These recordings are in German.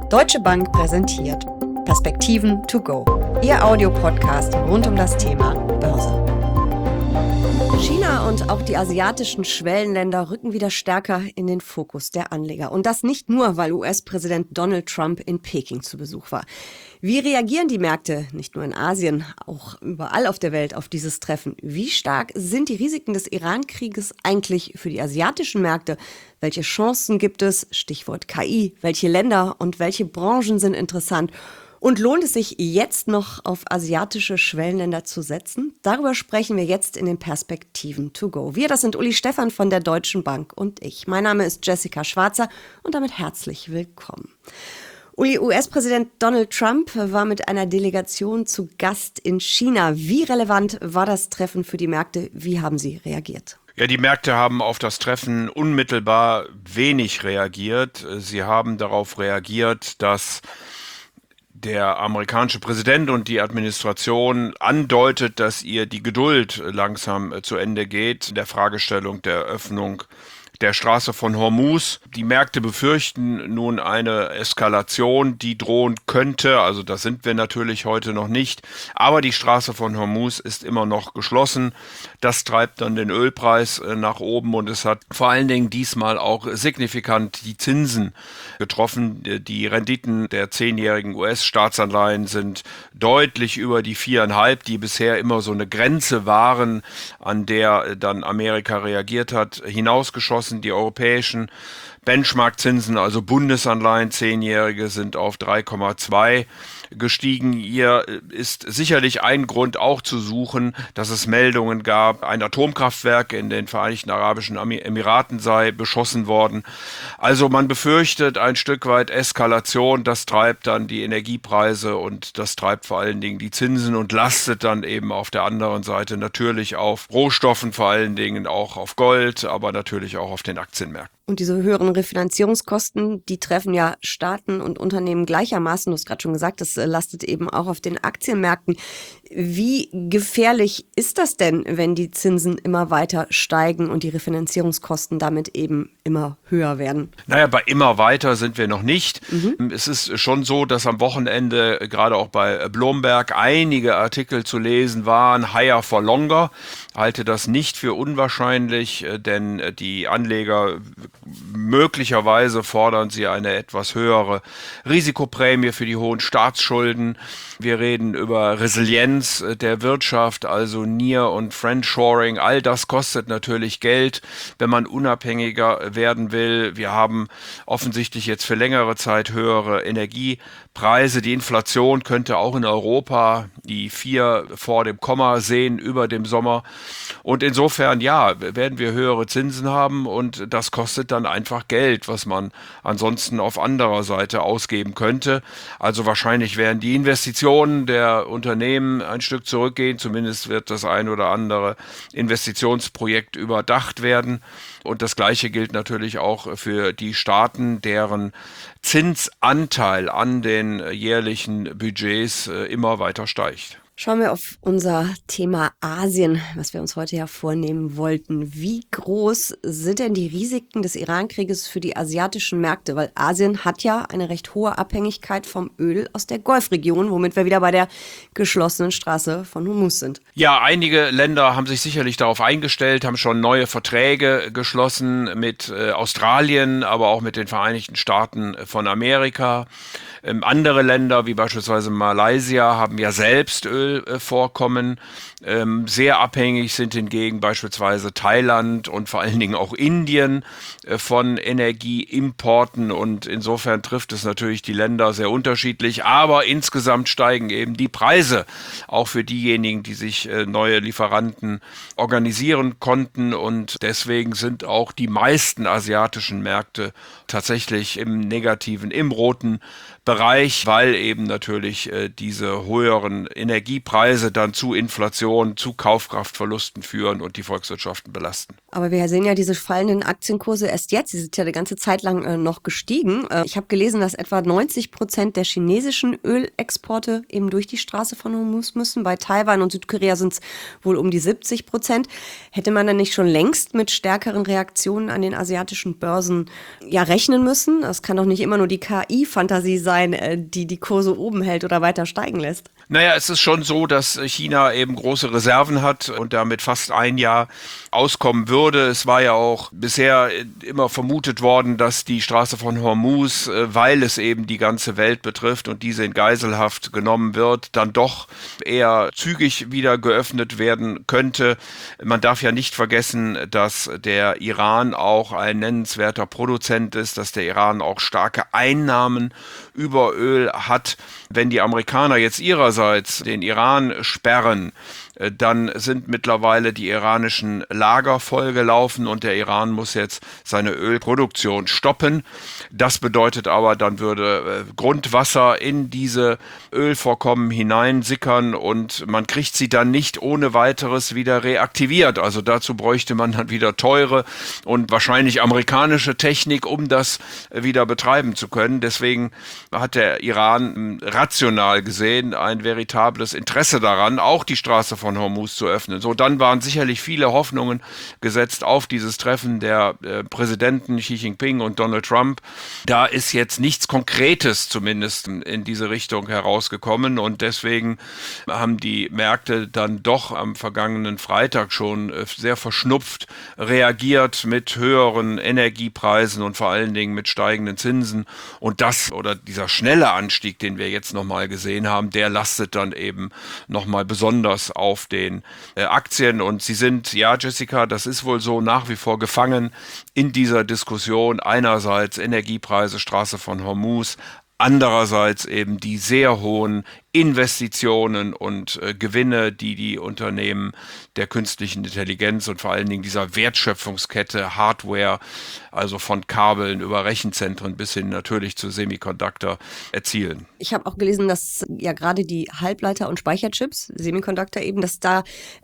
Deutsche Bank präsentiert Perspektiven to go, Ihr Audiopodcast rund um das Thema Börse. China und auch die asiatischen Schwellenländer rücken wieder stärker in den Fokus der Anleger. Und das nicht nur, weil US-Präsident Donald Trump in Peking zu Besuch war. Wie reagieren die Märkte, nicht nur in Asien, auch überall auf der Welt, auf dieses Treffen? Wie stark sind die Risiken des Iran-Krieges eigentlich für die asiatischen Märkte? Welche Chancen gibt es? Stichwort KI. Welche Länder und welche Branchen sind interessant? Und lohnt es sich jetzt noch auf asiatische Schwellenländer zu setzen? Darüber sprechen wir jetzt in den Perspektiven to go. Wir, das sind Uli Stephan von der Deutschen Bank und ich. Mein Name ist Jessica Schwarzer und damit herzlich willkommen. Uli, US-Präsident Donald Trump war mit einer Delegation zu Gast in China. Wie relevant war das Treffen für die Märkte? Wie haben Sie reagiert? Ja, die Märkte haben auf das Treffen unmittelbar wenig reagiert. Sie haben darauf reagiert, dass der amerikanische Präsident und die Administration andeutet, dass ihr die Geduld langsam zu Ende geht in der Fragestellung der Öffnung der Straße von Hormuz. Die Märkte befürchten nun eine Eskalation, die drohen könnte. Also das sind wir natürlich heute noch nicht. Aber die Straße von Hormuz ist immer noch geschlossen. Das treibt dann den Ölpreis nach oben und es hat vor allen Dingen diesmal auch signifikant die Zinsen getroffen. Die Renditen der 10-jährigen US-Staatsanleihen sind deutlich über die 4,5, die bisher immer so eine Grenze waren, an der dann Amerika reagiert hat, hinausgeschossen. Die europäischen Benchmark-Zinsen, also Bundesanleihen, 10-jährige, sind auf 3,2 gestiegen. Hier ist sicherlich ein Grund auch zu suchen, dass es Meldungen gab, ein Atomkraftwerk in den Vereinigten Arabischen Emiraten sei beschossen worden. Also man befürchtet ein Stück weit Eskalation, das treibt dann die Energiepreise und das treibt vor allen Dingen die Zinsen und lastet dann eben auf der anderen Seite natürlich auf Rohstoffen, vor allen Dingen auch auf Gold, aber natürlich auch auf den Aktienmärkten. Und diese höheren Refinanzierungskosten, die treffen ja Staaten und Unternehmen gleichermaßen. Du hast gerade schon gesagt, das lastet eben auch auf den Aktienmärkten. Wie gefährlich ist das denn, wenn die Zinsen immer weiter steigen und die Refinanzierungskosten damit eben immer höher werden? Naja, bei immer weiter sind wir noch nicht. Es ist schon so, dass am Wochenende gerade auch bei Bloomberg einige Artikel zu lesen waren, higher for longer. Halte das nicht für unwahrscheinlich, denn die Anleger möglicherweise fordern sie eine etwas höhere Risikoprämie für die hohen Staatsschulden. Wir reden über Resilienz der Wirtschaft, also Near- und Friendshoring. All das kostet natürlich Geld, wenn man unabhängiger werden will. Wir haben offensichtlich jetzt für längere Zeit höhere Energiepreise. Die Inflation könnte auch in Europa die 4 vor dem Komma sehen über dem Sommer. Und insofern, ja, werden wir höhere Zinsen haben und das kostet dann einfach Geld, was man ansonsten auf anderer Seite ausgeben könnte. Also wahrscheinlich werden die Investitionen der Unternehmen ein Stück zurückgehen. Zumindest wird das ein oder andere Investitionsprojekt überdacht werden. Und das Gleiche gilt natürlich auch für die Staaten, deren Zinsanteil an den jährlichen Budgets immer weiter steigt. Schauen wir auf unser Thema Asien, was wir uns heute ja vornehmen wollten. Wie groß sind denn die Risiken des Iran-Krieges für die asiatischen Märkte? Weil Asien hat ja eine recht hohe Abhängigkeit vom Öl aus der Golfregion, womit wir wieder bei der geschlossenen Straße von Hormuz sind. Ja, einige Länder haben sich sicherlich darauf eingestellt, haben schon neue Verträge geschlossen mit Australien, aber auch mit den Vereinigten Staaten von Amerika. Andere Länder, wie beispielsweise Malaysia, haben ja selbst Ölvorkommen. Sehr abhängig sind hingegen beispielsweise Thailand und vor allen Dingen auch Indien von Energieimporten. Und insofern trifft es natürlich die Länder sehr unterschiedlich. Aber insgesamt steigen eben die Preise, auch für diejenigen, die sich neue Lieferanten organisieren konnten. Und deswegen sind auch die meisten asiatischen Märkte tatsächlich im negativen, im roten Bereich, weil eben natürlich diese höheren Energiepreise Energiepreise dann zu Inflation, zu Kaufkraftverlusten führen und die Volkswirtschaften belasten. Aber wir sehen ja diese fallenden Aktienkurse erst jetzt. Sie sind ja eine ganze Zeit lang noch gestiegen. Ich habe gelesen, dass etwa 90% der chinesischen Ölexporte eben durch die Straße von Hormuz müssen. Bei Taiwan und Südkorea sind es wohl um die 70%. Hätte man dann nicht schon längst mit stärkeren Reaktionen an den asiatischen Börsen rechnen müssen? Das kann doch nicht immer nur die KI-Fantasie sein, die die Kurse oben hält oder weiter steigen lässt. Naja, es ist schon so, dass China eben große Reserven hat und damit fast ein Jahr auskommen würde. Es war ja auch bisher immer vermutet worden, dass die Straße von Hormuz, weil es eben die ganze Welt betrifft und diese in Geiselhaft genommen wird, dann doch eher zügig wieder geöffnet werden könnte. Man darf ja nicht vergessen, dass der Iran auch ein nennenswerter Produzent ist, dass der Iran auch starke Einnahmen über Öl hat. Wenn die Amerikaner jetzt ihrerseits den Iran sperren, dann sind mittlerweile die iranischen Lager vollgelaufen und der Iran muss jetzt seine Ölproduktion stoppen. Das bedeutet aber, dann würde Grundwasser in diese Ölvorkommen hineinsickern und man kriegt sie dann nicht ohne weiteres wieder reaktiviert. Also dazu bräuchte man dann wieder teure und wahrscheinlich amerikanische Technik, um das wieder betreiben zu können. Deswegen hat der Iran rational gesehen ein veritables Interesse daran, auch die Straße von Hormuz zu öffnen. So, dann waren sicherlich viele Hoffnungen gesetzt auf dieses Treffen der Präsidenten Xi Jinping und Donald Trump. Da ist jetzt nichts Konkretes zumindest in diese Richtung herausgekommen und deswegen haben die Märkte dann doch am vergangenen Freitag schon sehr verschnupft reagiert mit höheren Energiepreisen und vor allen Dingen mit steigenden Zinsen und dieser schnelle Anstieg, den wir jetzt nochmal gesehen haben, der lastet dann eben nochmal besonders auf den Aktien und sie sind, ja Jessica, das ist wohl so, nach wie vor gefangen in dieser Diskussion. Einerseits Energiepreise, Straße von Hormuz, andererseits eben die sehr hohen Investitionen und Gewinne, die die Unternehmen der künstlichen Intelligenz und vor allen Dingen dieser Wertschöpfungskette Hardware, also von Kabeln über Rechenzentren bis hin natürlich zu Semiconductor erzielen. Ich habe auch gelesen, dass ja gerade die Halbleiter- und Speicherchips, Semiconductor eben, dass da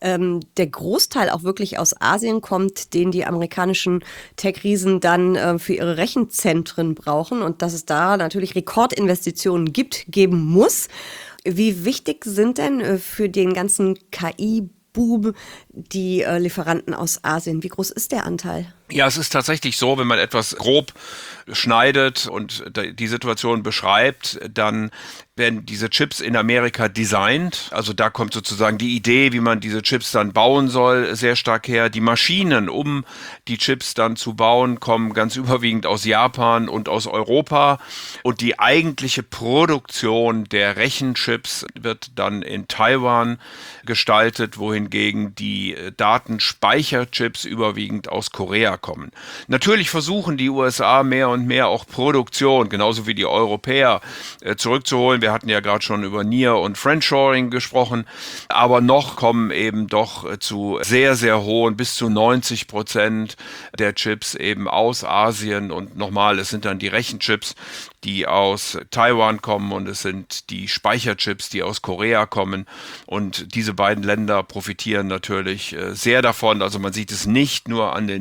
der Großteil auch wirklich aus Asien kommt, den die amerikanischen Tech-Riesen dann für ihre Rechenzentren brauchen und dass es da natürlich Rekordinvestitionen geben muss. Wie wichtig sind denn für den ganzen KI-Boom die Lieferanten aus Asien? Wie groß ist der Anteil? Ja, es ist tatsächlich so, wenn man etwas grob schneidet und die Situation beschreibt, dann werden diese Chips in Amerika designt. Also da kommt sozusagen die Idee, wie man diese Chips dann bauen soll, sehr stark her. Die Maschinen, um die Chips dann zu bauen, kommen ganz überwiegend aus Japan und aus Europa. Und die eigentliche Produktion der Rechenchips wird dann in Taiwan gestaltet, wohingegen die Datenspeicherchips überwiegend aus Korea kommen. Natürlich versuchen die USA mehr und mehr auch Produktion, genauso wie die Europäer, zurückzuholen. Wir hatten ja gerade schon über Near- und Friendshoring gesprochen, aber noch kommen eben doch zu sehr, sehr hohen, bis zu 90% der Chips eben aus Asien und nochmal, es sind dann die Rechenchips, die aus Taiwan kommen und es sind die Speicherchips, die aus Korea kommen und diese beiden Länder profitieren natürlich sehr davon. Also man sieht es nicht nur an den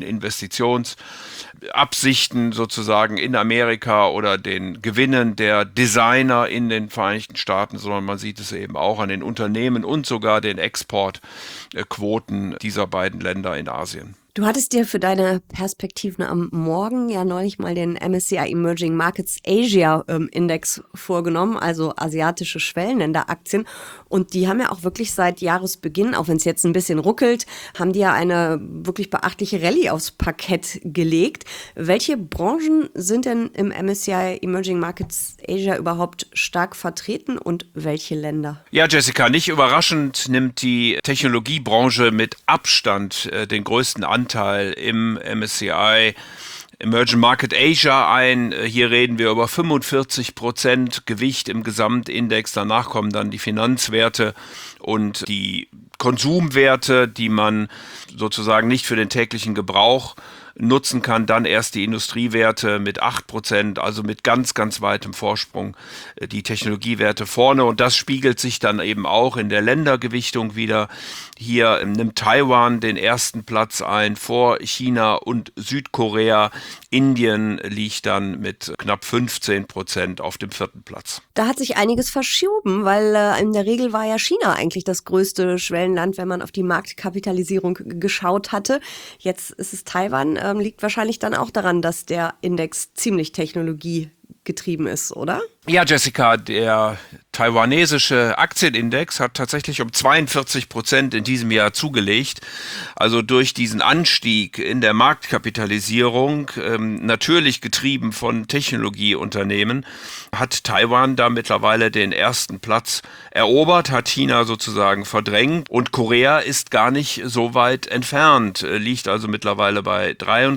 Investitionsabsichten sozusagen in Amerika oder den Gewinnen der Designer in den Vereinigten Staaten, sondern man sieht es eben auch an den Unternehmen und sogar den Exportquoten dieser beiden Länder in Asien. Du hattest dir für deine Perspektiven am Morgen ja neulich mal den MSCI Emerging Markets Asia Index vorgenommen, also asiatische Schwellenländeraktien. Und die haben ja auch wirklich seit Jahresbeginn, auch wenn es jetzt ein bisschen ruckelt, haben die ja eine wirklich beachtliche Rallye aufs Parkett gelegt. Welche Branchen sind denn im MSCI Emerging Markets Asia überhaupt stark vertreten und welche Länder? Ja, Jessica, nicht überraschend nimmt die Technologiebranche mit Abstand den größten Anteil im MSCI Emerging Market Asia ein. Hier reden wir über 45% Gewicht im Gesamtindex. Danach kommen dann die Finanzwerte und die Konsumwerte, die man sozusagen nicht für den täglichen Gebrauch nutzen kann, dann erst die Industriewerte mit 8%, also mit ganz, ganz weitem Vorsprung die Technologiewerte vorne. Und das spiegelt sich dann eben auch in der Ländergewichtung wieder. Hier nimmt Taiwan den ersten Platz ein vor China und Südkorea. Indien liegt dann mit knapp 15% auf dem 4. Platz. Da hat sich einiges verschoben, weil in der Regel war ja China eigentlich das größte Schwellenland, wenn man auf die Marktkapitalisierung geschaut hatte. Jetzt ist es Taiwan, liegt wahrscheinlich dann auch daran, dass der Index ziemlich technologiegetrieben ist, oder? Ja, Jessica, der taiwanesische Aktienindex hat tatsächlich um 42% in diesem Jahr zugelegt. Also durch diesen Anstieg in der Marktkapitalisierung, natürlich getrieben von Technologieunternehmen, hat Taiwan da mittlerweile den ersten Platz erobert, hat China sozusagen verdrängt und Korea ist gar nicht so weit entfernt, liegt also mittlerweile bei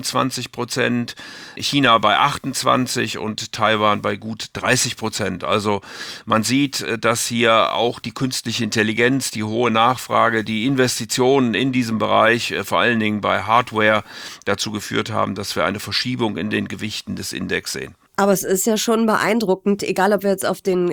23%, China bei 28% und Taiwan bei gut 30%. Also man sieht, dass hier auch die künstliche Intelligenz, die hohe Nachfrage, die Investitionen in diesem Bereich, vor allen Dingen bei Hardware, dazu geführt haben, dass wir eine Verschiebung in den Gewichten des Index sehen. Aber es ist ja schon beeindruckend, egal ob wir jetzt auf den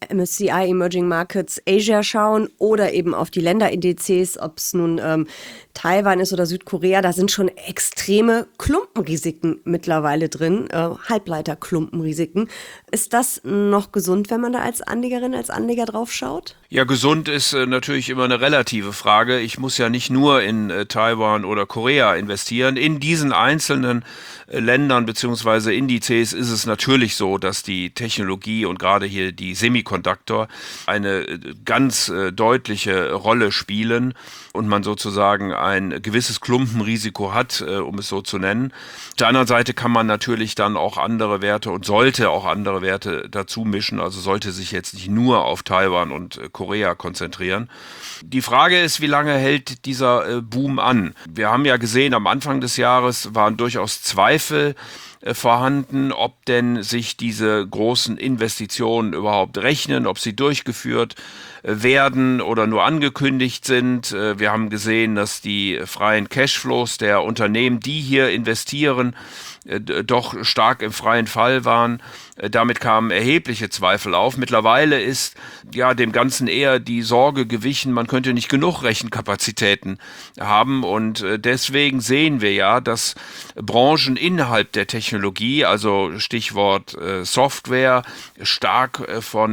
MSCI Emerging Markets Asia schauen oder eben auf die Länderindizes, ob es nun Taiwan ist oder Südkorea, da sind schon extreme Klumpenrisiken mittlerweile drin, Halbleiterklumpenrisiken. Ist das noch gesund, wenn man da als Anlegerin, als Anleger drauf schaut? Ja, gesund ist natürlich immer eine relative Frage. Ich muss ja nicht nur in Taiwan oder Korea investieren. In diesen einzelnen Ländern bzw. Indizes ist es natürlich so, dass die Technologie und gerade hier die Semiconductor eine ganz deutliche Rolle spielen und man sozusagen ein gewisses Klumpenrisiko hat, um es so zu nennen. Auf der anderen Seite kann man natürlich dann auch andere Werte und sollte auch andere Werte dazu mischen, also sollte sich jetzt nicht nur auf Taiwan und Korea konzentrieren. Die Frage ist, wie lange hält dieser Boom an? Wir haben ja gesehen, am Anfang des Jahres waren durchaus Zweifel vorhanden, ob denn sich diese großen Investitionen überhaupt rechnen, ob sie durchgeführt werden oder nur angekündigt sind. Wir haben gesehen, dass die freien Cashflows der Unternehmen, die hier investieren, doch stark im freien Fall waren. Damit kamen erhebliche Zweifel auf. Mittlerweile ist ja dem Ganzen eher die Sorge gewichen, man könnte nicht genug Rechenkapazitäten haben und deswegen sehen wir ja, dass Branchen innerhalb der Technologie, also Stichwort Software, stark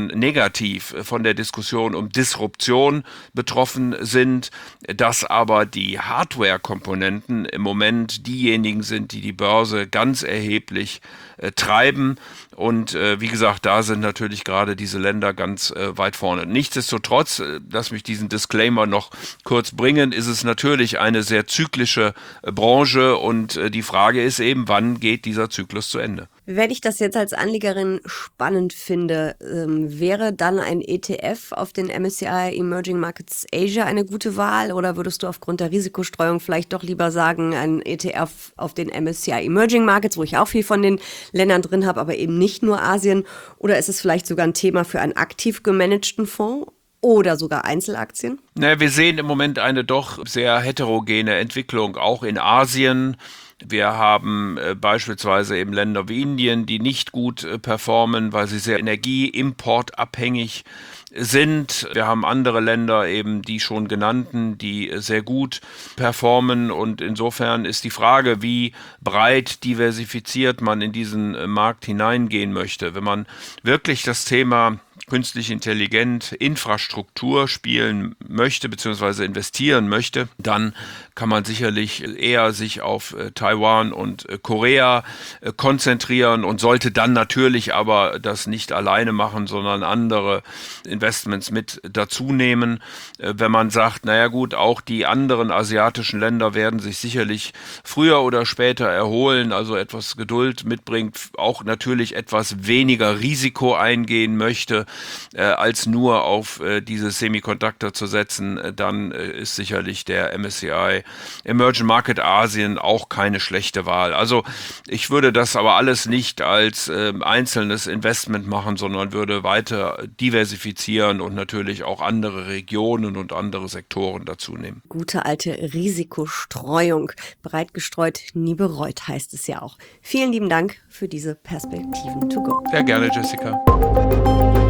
negativ von der Diskussion um Disruption betroffen sind, dass aber die Hardware-Komponenten im Moment diejenigen sind, die die Börse ganz erheblich treiben. Und wie gesagt, da sind natürlich gerade diese Länder ganz weit vorne. Nichtsdestotrotz, lass mich diesen Disclaimer noch kurz bringen, ist es natürlich eine sehr zyklische Branche und die Frage ist eben, wann geht dieser Zyklus zu Ende? Wenn ich das jetzt als Anlegerin spannend finde, wäre dann ein ETF auf den MSCI Emerging Markets Asia eine gute Wahl oder würdest du aufgrund der Risikostreuung vielleicht doch lieber sagen, ein ETF auf den MSCI Emerging Markets, wo ich auch viel von den Ländern drin habe, aber eben nicht nur Asien, oder ist es vielleicht sogar ein Thema für einen aktiv gemanagten Fonds? Oder sogar Einzelaktien? Naja, wir sehen im Moment eine doch sehr heterogene Entwicklung, auch in Asien. Wir haben beispielsweise eben Länder wie Indien, die nicht gut performen, weil sie sehr energieimportabhängig sind. Wir haben andere Länder, eben die schon genannten, die sehr gut performen und insofern ist die Frage, wie breit diversifiziert man in diesen Markt hineingehen möchte. Wenn man wirklich das Thema künstlich intelligent Infrastruktur spielen möchte bzw. investieren möchte, dann kann man sicherlich eher sich auf Taiwan und Korea konzentrieren und sollte dann natürlich aber das nicht alleine machen, sondern andere Investments mit dazu nehmen. Wenn man sagt, naja gut, auch die anderen asiatischen Länder werden sich sicherlich früher oder später erholen, also etwas Geduld mitbringt, auch natürlich etwas weniger Risiko eingehen möchte, als nur auf diese Semiconductor zu setzen, dann ist sicherlich der MSCI Emerging Market Asien auch keine schlechte Wahl. Also ich würde das aber alles nicht als einzelnes Investment machen, sondern würde weiter diversifizieren und natürlich auch andere Regionen und andere Sektoren dazu nehmen. Gute alte Risikostreuung. Breit gestreut, nie bereut, heißt es ja auch. Vielen lieben Dank für diese Perspektiven to go. Sehr gerne, Jessica.